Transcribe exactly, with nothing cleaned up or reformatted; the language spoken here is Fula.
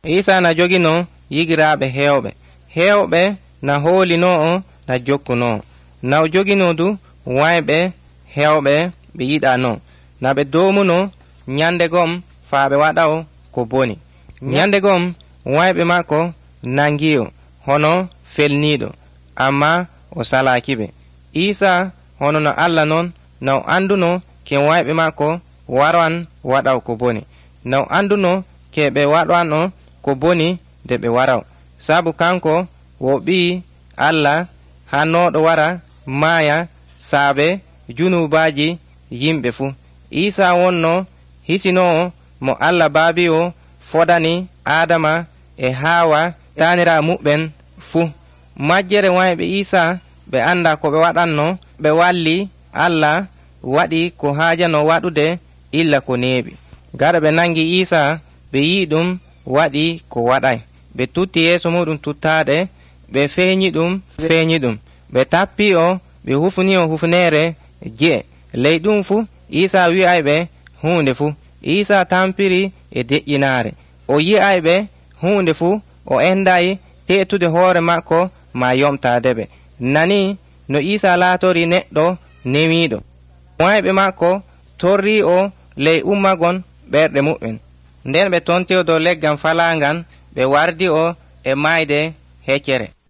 Isa na jogino yigiraaɓe heewɓe heewɓe na hoolino na jokkuno na jogino du wayɓe heewɓe ɓe yiɗa no na ɓe domuno nyande gom faaɓe waɗaw ko boni nyande gom wayɓe makko nangiyo hono felniɗo amma o salakiɓe Isa hono no Allah non na o anduno ke wayɓe makko waran waɗaw ko boni na o anduno ke ɓe waɗano ko boni de ɓe waraw sabu kanko wo ɓi Allah hannoɗo wara maya saabe junubaji yimɓe fu Isa wonno hisinowo mo Allah baabi o fodani Adama e Hawa tanira muɓɓen fu majjere wayɓe Isa ɓe anda ko ɓe waɗanno ɓe walli Allah waɗi ko haajano waɗude illa ko neeɓi gaɗa ɓe nangi Isa ɓe yi ɗum waɗi ko waɗay ɓe tutti yeeso muɗum tuttade ɓe feeñi ɗum feeñi ɗum ɓe tappi o ɓe hufni o hufnere je ley ɗum fu Isa wi'ayɓe hunde fu Isa tampiri e deƴƴinare o yi'ayɓe hunde fu o endayi tetude hoore makko ma yomtadeɓe nani no Isa laatori neɗɗo nemiɗo wayɓe makko torri o ley ummagon ɓerɗe muɓɓen nden ɓe tonti o dow leggan falangan ɓe wardi o e mayde heccere